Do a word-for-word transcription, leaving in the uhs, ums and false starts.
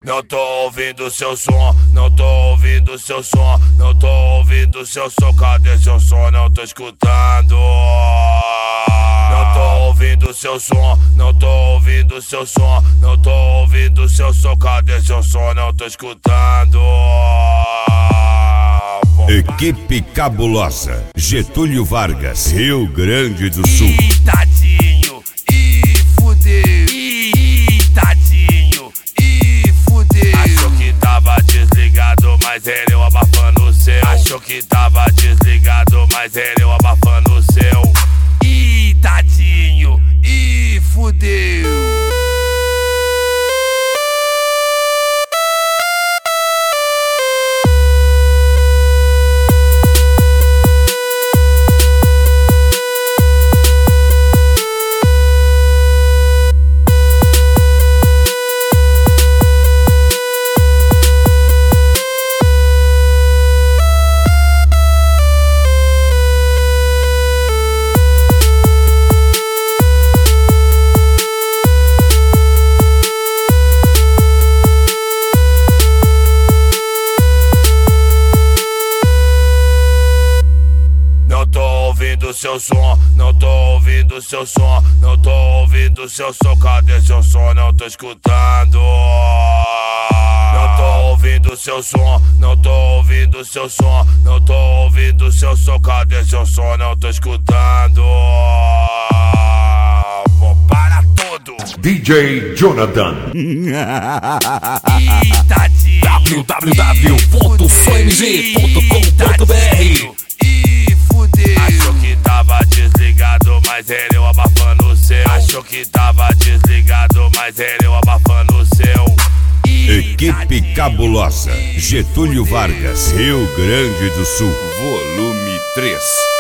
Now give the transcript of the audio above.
Não tô ouvindo seu som, não tô ouvindo seu som, não tô ouvindo seu som, cadê seu som? Não tô escutando. Não tô ouvindo seu som, não tô ouvindo seu som, não tô ouvindo seu som, cadê seu som? Não tô escutando. Equipe Cabulosa, Getúlio Vargas, Rio Grande do Sul. Ih, tadinho, ih, fudeu, ih, tadinho, ih, fudeu. Achou que tava desligado, mas ele eu abafando o seu. Achou que tava desligado, mas ele eu abafando o seu. Ih, tadinho, ih, fudeu. Ouvindo seu som, não tô ouvindo seu som, não tô ouvindo seu som, cadê seu som? Não tô escutando. Não tô ouvindo seu som, não tô ouvindo seu som, não tô ouvindo seu som, cadê seu som? Não tô escutando. Vou para tudo. D J Jonathan. Ih, tadinho, w w w ponto flamez ponto com ponto b r. Achou que tava desligado, mas ele eu abafando o seu. Achou que tava desligado, mas ele eu abafando o seu. Equipe Cabulosa, Getúlio Vargas, Rio Grande do Sul, volume três.